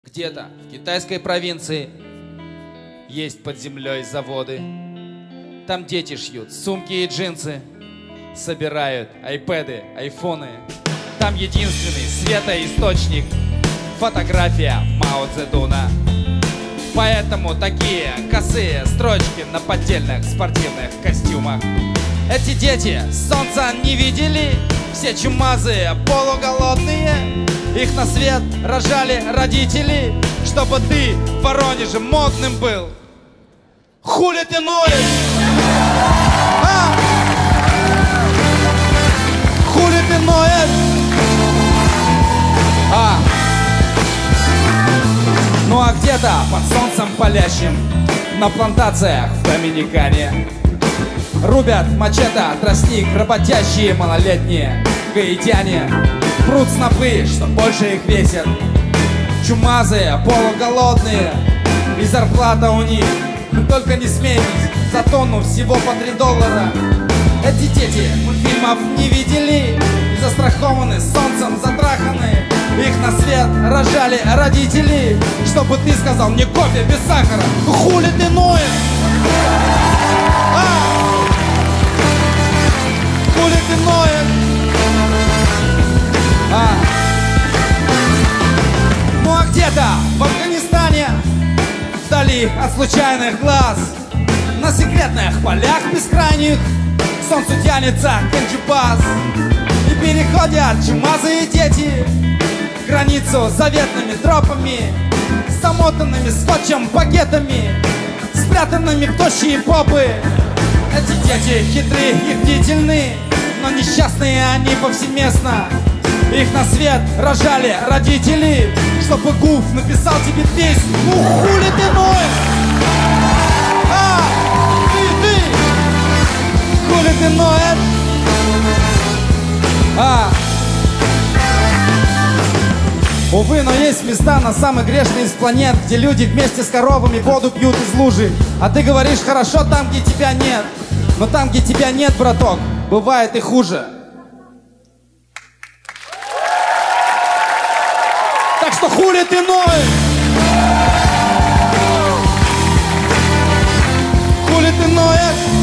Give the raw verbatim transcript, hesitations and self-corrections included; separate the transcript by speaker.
Speaker 1: Где-то в китайской провинции есть под землей заводы. Там дети шьют сумки и джинсы, собирают айпэды, айфоны. Там единственный светоисточник — фотография Мао Цзэдуна. Поэтому такие косые строчки на поддельных спортивных костюмах. Эти дети солнца не видели, все чумазые, полуголодные. Их на свет рожали родители, чтобы ты в Воронеже модным был. Хули ты ноешь? А? Хули ты ноешь? А? Ну а где-то под солнцем палящим на плантациях в Доминикане рубят мачете тростник работящие малолетние гаитяне. Прут снопы, что больше их весят. Чумазые, полуголодные, и зарплата у них, только не смейтесь, за тонну всего по три доллара. Эти дети мультфильмов не видели и застрахованы солнцем, затраханы. Их на свет рожали родители, чтобы ты сказал мне кофе без сахара. Ну хули ты ноешь? А? Хули ты ноешь? А. Ну а где-то в Афганистане, вдали от случайных глаз, на секретных полях бескрайних к солнцу тянется Кенджибас. И переходят чумазые дети границу заветными тропами, с замотанными скотчем пакетами, спрятанными в тощие попы. Эти дети хитрые и бдительны, но несчастные они повсеместно. Их на свет рожали родители, чтобы Гуф написал тебе песню. Ну хули ты ноешь? А, ты, ты, хули ты ноешь? А. Увы, но есть места на самых грешные из планет, где люди вместе с коровами воду пьют из лужи. А ты говоришь, хорошо там, где тебя нет. Но там, где тебя нет, браток, бывает и хуже. Так что хули ты ноешь? Хули ты ноешь?